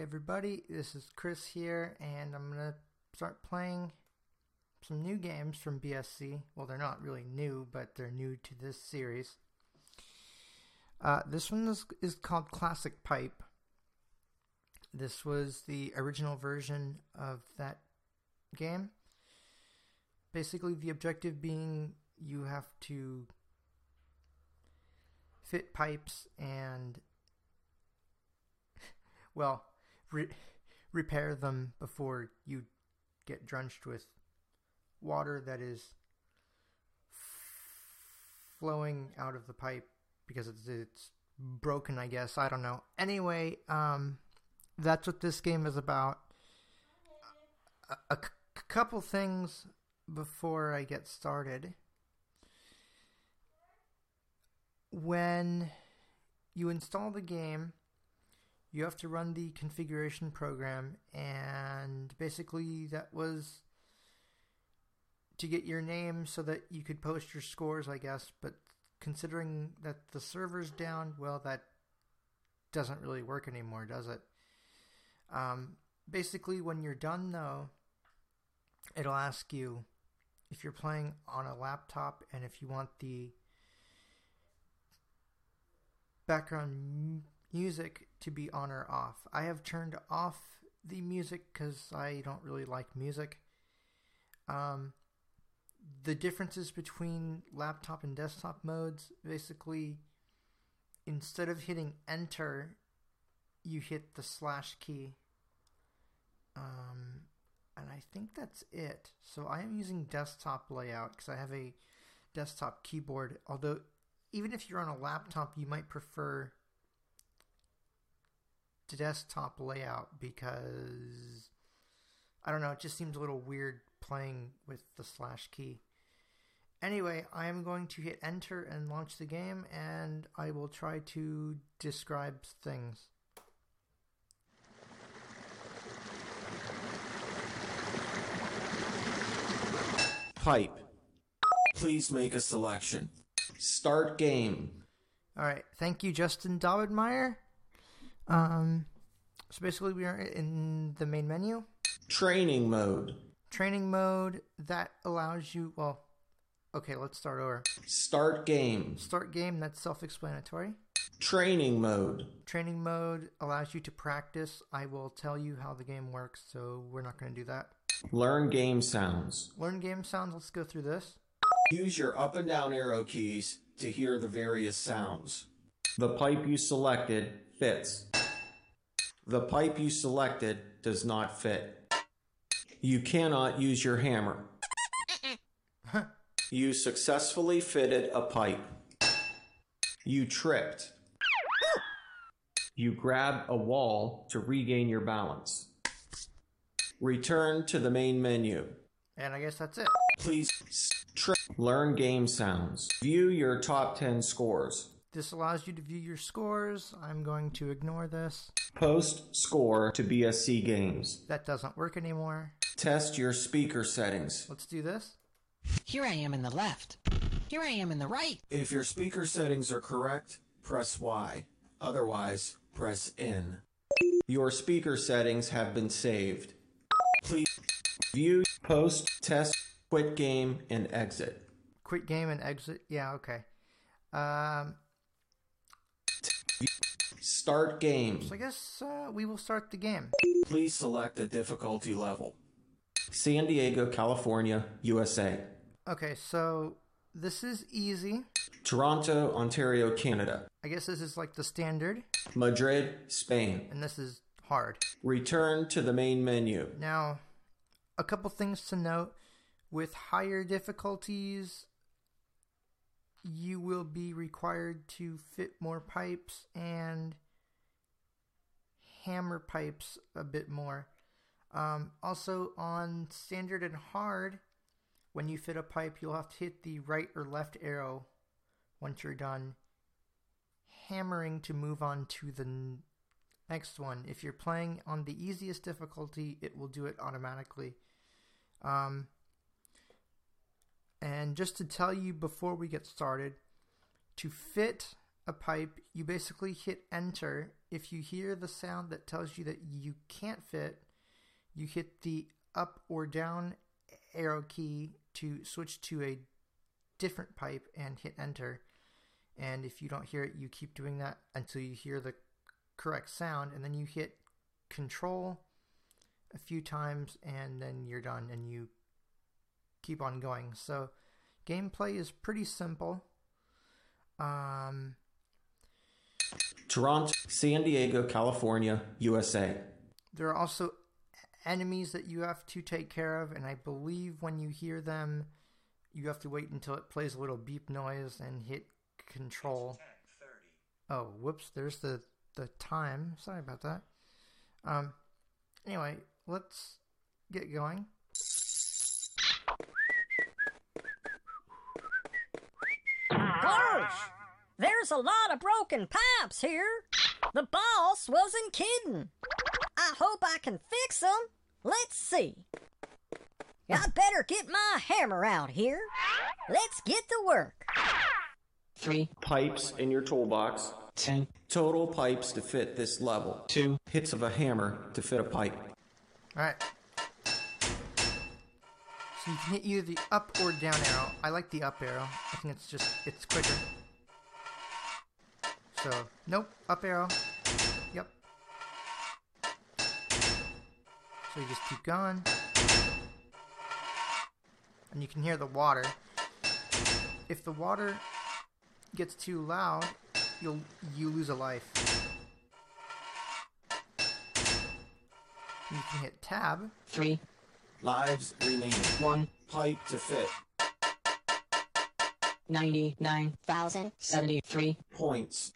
everybody, this is Chris here, and I'm going to start playing some new games from BSC. Well, they're not really new, but they're new to this series. This one is called Classic Pipe. This was the original version of that game. Basically, the objective being you have to fit pipes and repair them before you get drenched with water that is flowing out of the pipe because it's broken, I guess. I don't know. Anyway, that's what this game is about. A couple things before I get started. When you install the game, you have to run the configuration program, and basically that was to get your name so that you could post your scores, I guess. But considering that the server's down, well, that doesn't really work anymore, does it? Basically, when you're done, though, it'll ask you if you're playing on a laptop and if you want the background music to be on or off. I have turned off the music because I don't really like music. The differences between laptop and desktop modes, basically, instead of hitting enter, you hit the slash key. And I think that's it. So I am using desktop layout because I have a desktop keyboard. Although, even if you're on a laptop, you might prefer the desktop layout because, I don't know, it just seems a little weird playing with the slash key. Anyway, I am going to hit enter and launch the game, and I will try to describe things. Pipe. Please make a selection. Start game. Alright, thank you, Justin Davidmeyer. So basically we are in the main menu. Training mode. Training mode, that allows you, well, okay, let's start over. Start game. Start game, that's self-explanatory. Training mode. Training mode allows you to practice. I will tell you how the game works, so we're not going to do that. Learn game sounds. Learn game sounds, let's go through this. Use your up and down arrow keys to hear the various sounds. The pipe you selected fits. The pipe you selected does not fit. You cannot use your hammer. You successfully fitted a pipe. You tripped. You grabbed a wall to regain your balance. Return to the main menu. And I guess that's it. Please learn game sounds. View your top 10 scores. This allows you to view your scores. I'm going to ignore this. Post score to BSC games. That doesn't work anymore. Test your speaker settings. Let's do this. Here I am in the left. Here I am in the right. If your speaker settings are correct, press Y. Otherwise, press N. Your speaker settings have been saved. Please view, post, test, quit game, and exit. Quit game and exit? Yeah, okay. Start game. So I guess we will start the game. Please select a difficulty level. San Diego, California, USA. Okay, so this is easy. Toronto, Ontario, Canada. I guess this is like the standard. Madrid, Spain. And this is hard. Return to the main menu. Now, a couple things to note. With higher difficulties, you will be required to fit more pipes and hammer pipes a bit more. Also, on standard and hard, when you fit a pipe, you'll have to hit the right or left arrow once you're done hammering to move on to the next one. If you're playing on the easiest difficulty, it will do it automatically. And just to tell you before we get started, to fit a pipe, you basically hit enter if you hear the sound that tells you that you can't fit, you hit the up or down arrow key to switch to a different pipe and hit enter. And if you don't hear it, you keep doing that until you hear the correct sound, and then you hit control a few times, and then you're done, and you keep on going. So gameplay is pretty simple. Toronto, San Diego, California, USA. There are also enemies that you have to take care of, and I believe when you hear them, you have to wait until it plays a little beep noise and hit control. Oh, whoops, there's the time. Sorry about that. Anyway, let's get going. Close! There's a lot of broken pipes here. The boss wasn't kidding. I hope I can fix them. Let's see. I better get my hammer out here. Let's get to work. 3, Pipes in your toolbox. 10, Total pipes to fit this level. 2, Hits of a hammer to fit a pipe. Alright. So you can hit either the up or down arrow. I like the up arrow. I think it's quicker. So, nope, up arrow. Yep. So you just keep going. And you can hear the water. If the water gets too loud, you lose a life. You can hit tab. 3, Lives remaining. 1, Pipe to fit. 99,073, Points.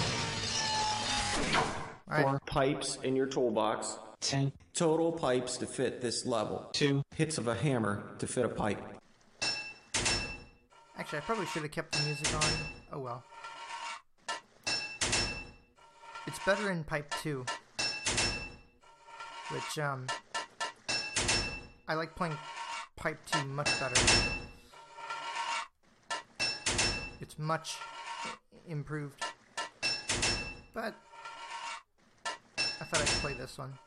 Alright. 4, Pipes in your toolbox. 10, Total pipes to fit this level. 2, Hits of a hammer to fit a pipe. Actually, I probably should have kept the music on. Oh well. It's better in pipe 2. Which, I like playing pipe 2 much better. It's much improved. But I thought I'd play this one.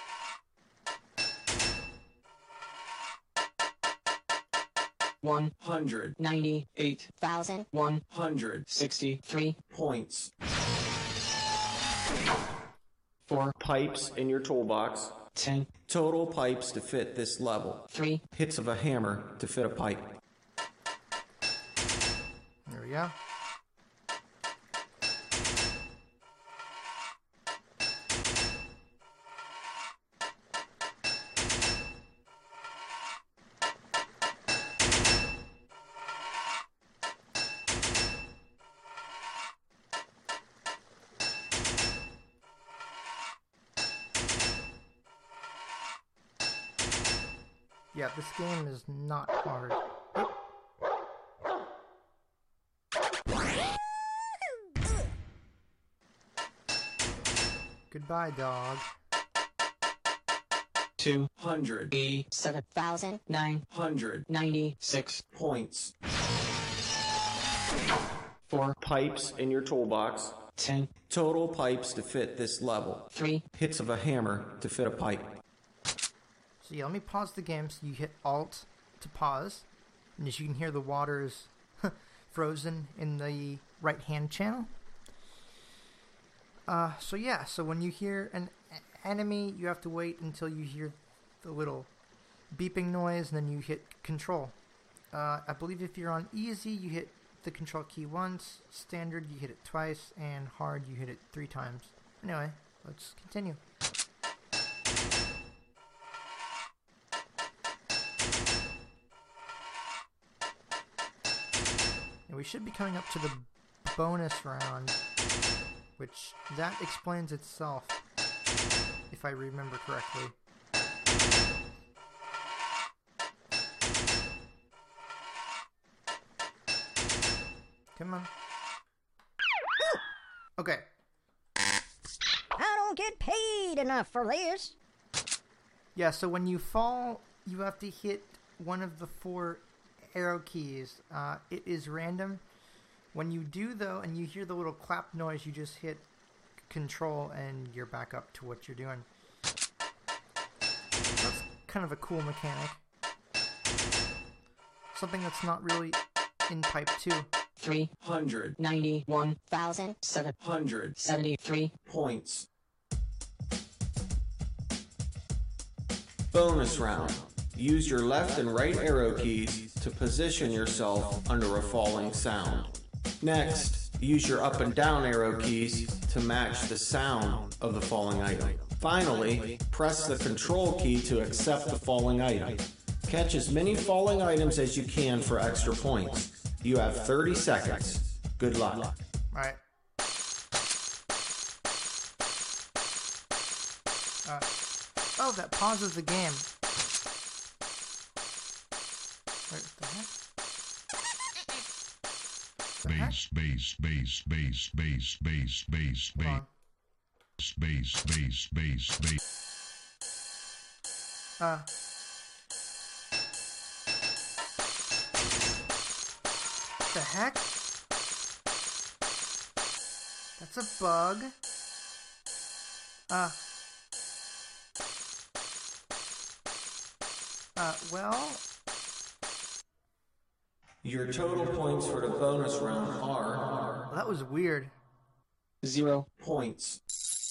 one 198 thousand 163 points. 4, Pipes in your toolbox. 10, Total pipes to fit this level. 3, Hits of a hammer to fit a pipe. There we go. Yeah, this game is not hard. Goodbye, dog. 287,996 Points. 4, Pipes in your toolbox. 10, Total pipes to fit this level. 3, Hits of a hammer to fit a pipe. So yeah, let me pause the game. So you hit Alt to pause. And as you can hear, the water is frozen in the right-hand channel. So yeah, so when you hear an enemy, you have to wait until you hear the little beeping noise, and then you hit Control. I believe if you're on Easy, you hit the Control key once. Standard, you hit it twice. And Hard, you hit it 3 times. Anyway, let's continue. And we should be coming up to the bonus round, which that explains itself, if I remember correctly. Come on. Okay. I don't get paid enough for this. Yeah, so when you fall, you have to hit one of the 4 arrow keys. It is random. When you do, though, and you hear the little clap noise, you just hit control and you're back up to what you're doing. That's kind of a cool mechanic. Something that's not really in Pipe 2. 391,773 points. Bonus round. Use your left and right arrow keys to position yourself under a falling sound. Next, use your up and down arrow keys to match the sound of the falling item. Finally, press the control key to accept the falling item. Catch as many falling items as you can for extra points. You have 30 seconds. Good luck. Alright. Oh, that pauses the game. Wait, what the heck? Base, base, base, base, base, base, base, Hold on. base, base, base, base. What the heck? That's a bug. Well, Your total points for the bonus round are that was weird. 0 points.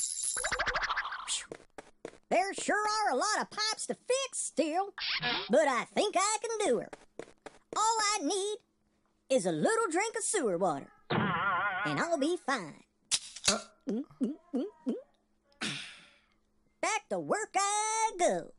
There sure are a lot of pipes to fix still, but I think I can do her. All I need is a little drink of sewer water, and I'll be fine. Back to work I go.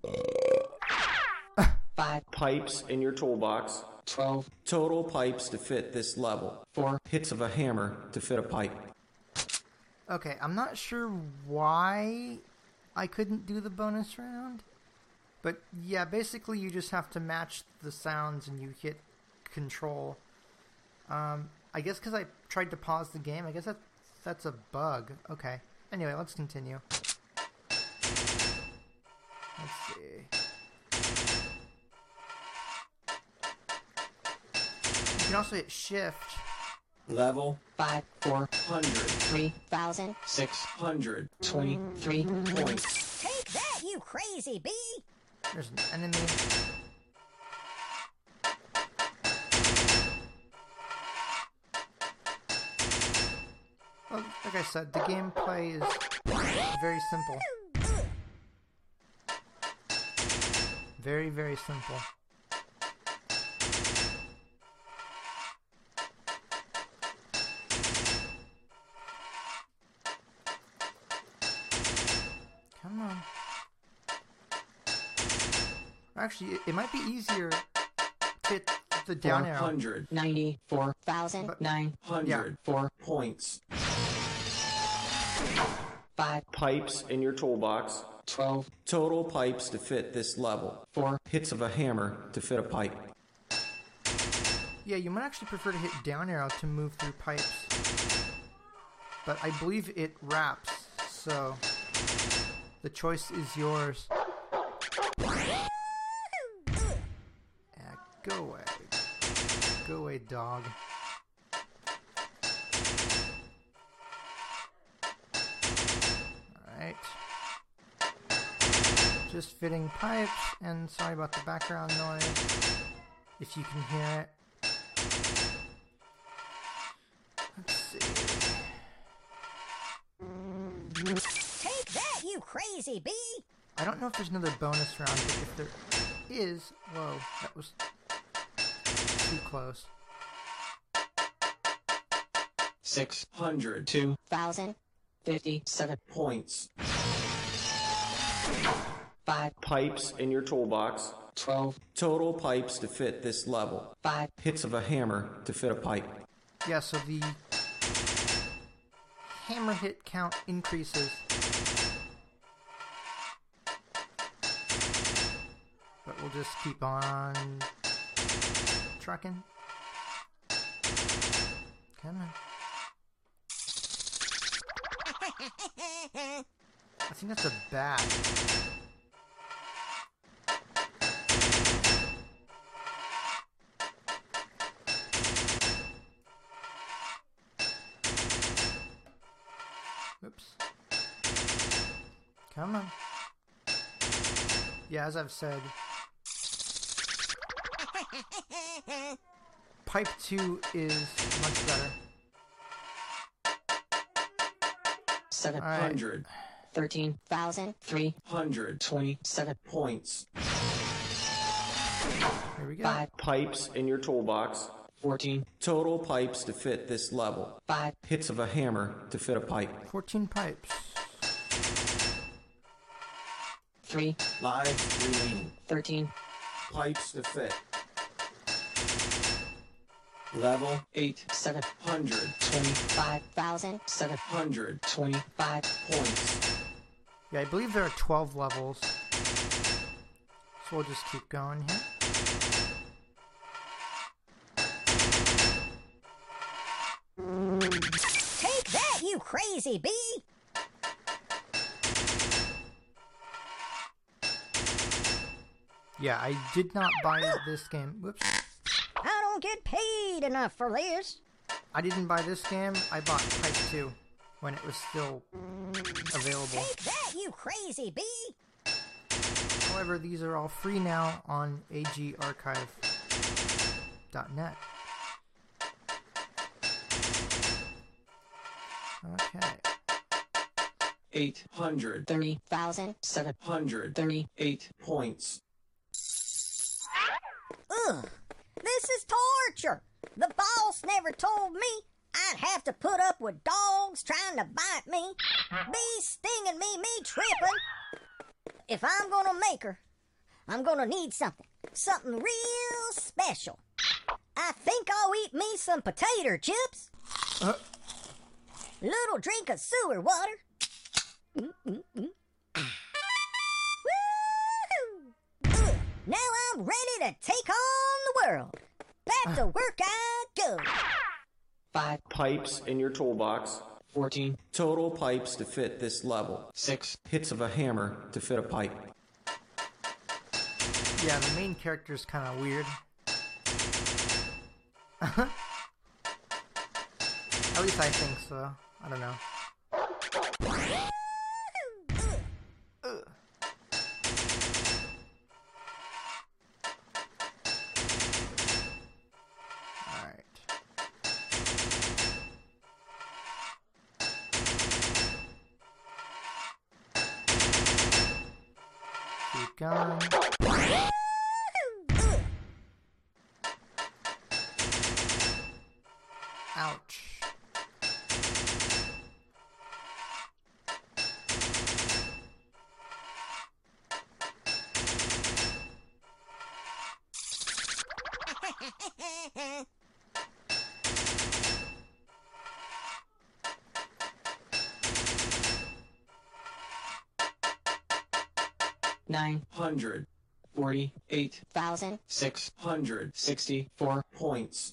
5 Pipes in your toolbox. 12 Total pipes to fit this level. 4 Hits of a hammer to fit a pipe. Okay, I'm not sure why I couldn't do the bonus round. But yeah, basically you just have to match the sounds and you hit control. I guess because I tried to pause the game. I guess that's a bug. Okay. Anyway, let's continue. Let's see. You can also hit shift. Level 5 4 100. 3,000 623 points. Take that, you crazy bee! There's an enemy. Well, like I said, the gameplay is very simple. Very, very simple. Come on. Actually, it might be easier to hit the down arrow. 94,904 points. 5 Pipes in your toolbox. 12 Total pipes to fit this level. 4 Hits of a hammer to fit a pipe. Yeah, you might actually prefer to hit down arrow to move through pipes. But I believe it wraps, so the choice is yours. Yeah, go away. Go away, dog. Alright. Just fitting pipes, and sorry about the background noise, if you can hear it. Let's see. Take that, you crazy bee! I don't know if there's another bonus round, but if there is... Whoa, that was too close. 600 2,057 points. 5 Pipes in your toolbox. 12 Total pipes to fit this level. 5 Hits of a hammer to fit a pipe. Yeah, so the hammer hit count increases. But we'll just keep on trucking. Come on. I think that's a bat. Oops. Come on. Yeah, as I've said, Pipe 2 is much better. 700. 13,327 points. Here we go. 5 Pipes in your toolbox. 14 Total pipes to fit this level. 5 Hits of a hammer to fit a pipe. 14 pipes. 3 Lives remaining. 13 Pipes to fit. Level 8 700 725 points. Yeah, I believe there are 12 levels. So we'll just keep going here. Take that, you crazy bee! Yeah, I did not buy this game. Whoops. I don't get paid enough for this. I didn't buy this game. I bought Pipe 2 when it was still available. Take that, you crazy bee! However, these are all free now on agarchive.net. Okay. 830,738 points. Ugh, this is torture. The boss never told me I'd have to put up with dogs trying to bite me, bees stinging me tripping. If I'm gonna make her, I'm gonna need something real special. I think I'll eat me some potato chips. Little drink of sewer water. Woo-hoo. Good. Now I'm ready to take on the world. Back to work I go. 5 Pipes in your toolbox. 14 Total pipes to fit this level. 6 Hits of a hammer to fit a pipe. Yeah, the main character is kind of weird. At least I think so. I don't know. Alright. Keep going. Ouch. Nine 148 thousand 664 points.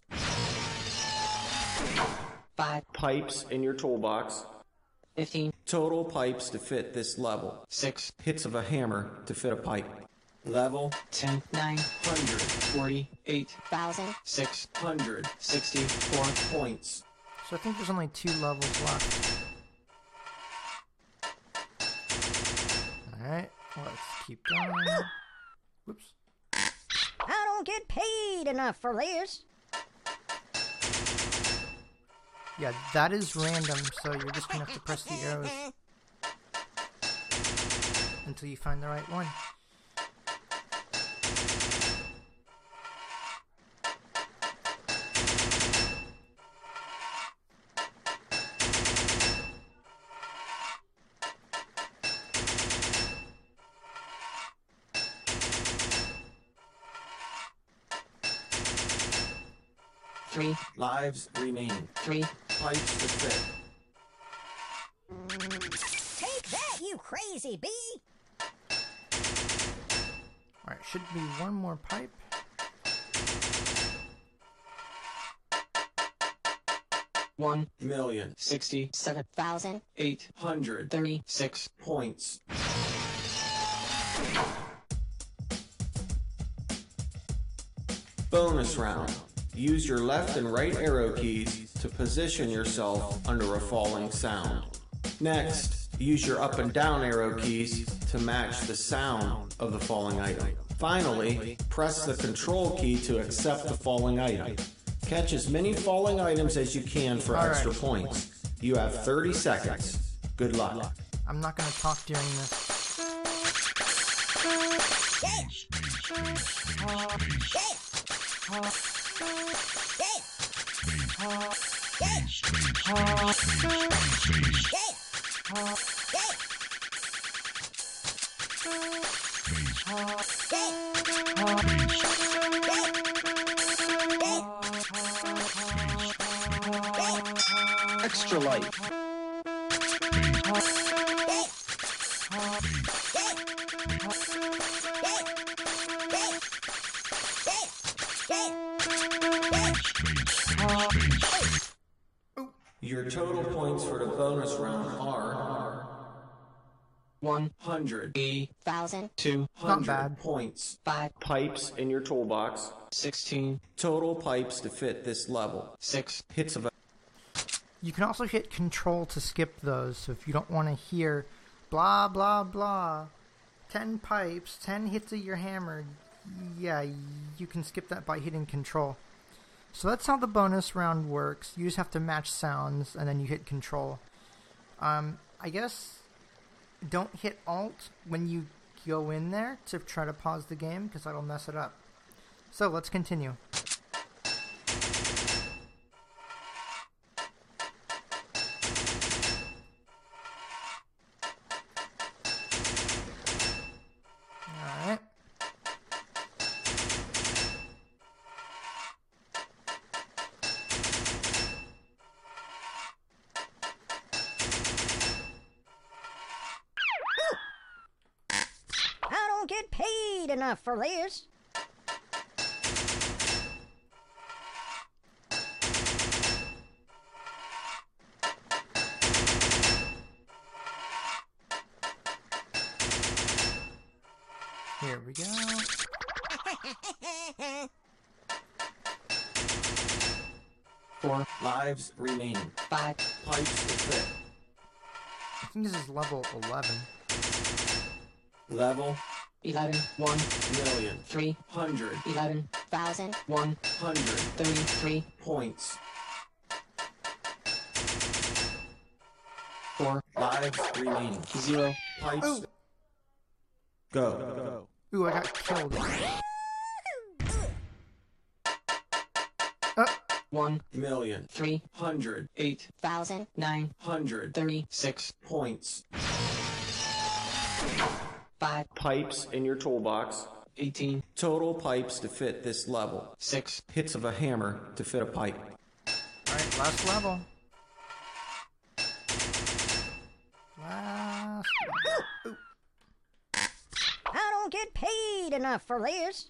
5 Pipes in your toolbox. 15 Total pipes to fit this level. 6 Hits of a hammer to fit a pipe. Level 10 948 thousand 664 points. So I think there's only 2 levels left. Alright, let's keep going. Whoops. I don't get paid enough for this. Yeah, that is random, so you're just gonna have to press the arrows until you find the right one. Three Lives remaining. 3 Pipes to fit. Take that, you crazy bee! Alright, should be one more pipe. One Million 67 Thousand 836 36 points. Bonus round. Use your left and right arrow keys to position yourself under a falling sound. Next, Use your up and down arrow keys to match the sound of the falling item. Finally, press the control key to accept the falling item. Catch as many falling items as you can for extra points. You have 30 seconds. Good luck. I'm not going to talk during this. Extra life. Your total points for the bonus round are 1,000, 200 Not bad. points. 5, Pipes in your toolbox. 16, Total pipes to fit this level. 6, Hits of a You can also hit control to skip those, so if you don't want to hear blah blah blah, 10 pipes, 10 hits of your hammer, yeah, you can skip that by hitting control. So that's how the bonus round works. You just have to match sounds and then you hit control. I guess don't hit alt when you go in there to try to pause the game because that'll mess it up. So let's continue. Alright. I don't get paid enough for this. Here we go. 4, lives remaining. 5, Pipes to fit. I think this is level 11. Level 11, 1, million. 3, 100 11,000, 1, 33, points. 4, Lives remaining. 0, Pipes. Oh. Go. Ooh, I got killed. 1, Million. 3, 100 8, 1,000, 9, 100 36, points. 5, Pipes in your toolbox. 18, Total pipes to fit this level. 6, Hits of a hammer to fit a pipe. Alright, last level. Last level. Ooh. I don't get paid enough for this.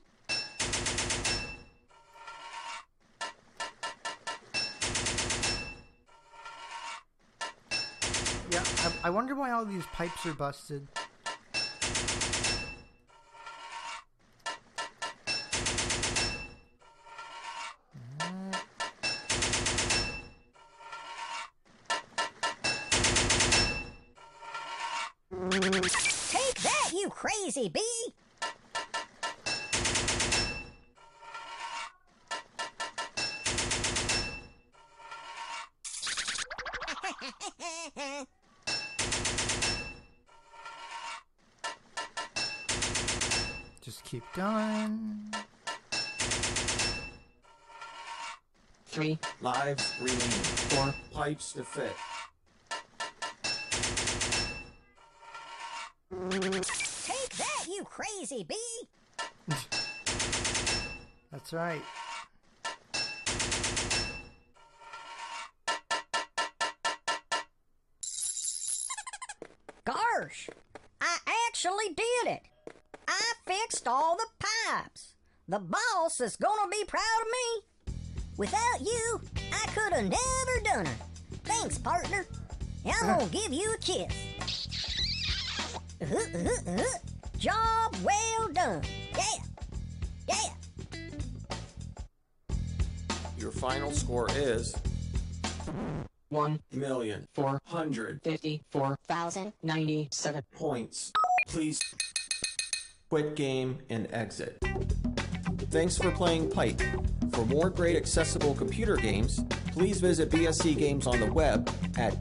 Yeah, I wonder why all these pipes are busted. Take that, you crazy bee! Just keep going. 3, Lives remaining. 4, Pipes to fit. Take that, you crazy bee! That's right. Gosh, I actually did it. I fixed all the pipes. The boss is gonna be proud of me. Without you, I could have never done it. Thanks, partner. I'm gonna give you a kiss. Job well done. Yeah. Your final score is 1 million 454 1,097. points. Please quit game and exit. Thanks for playing Pipe. For more great accessible computer games, please visit BSC Games on the web at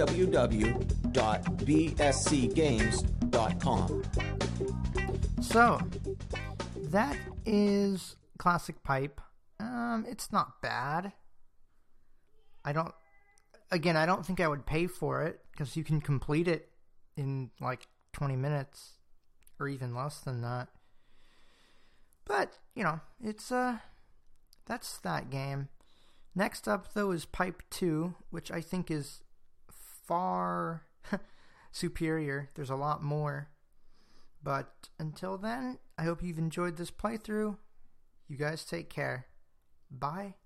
www.bscgames.com. So, that is Classic Pipe. It's not bad. I don't think I would pay for it because you can complete it in like 20 minutes or even less than that. But, it's that's that game. Next up though is Pipe 2, which I think is far superior. There's a lot more. But until then, I hope you've enjoyed this playthrough. You guys take care. Bye.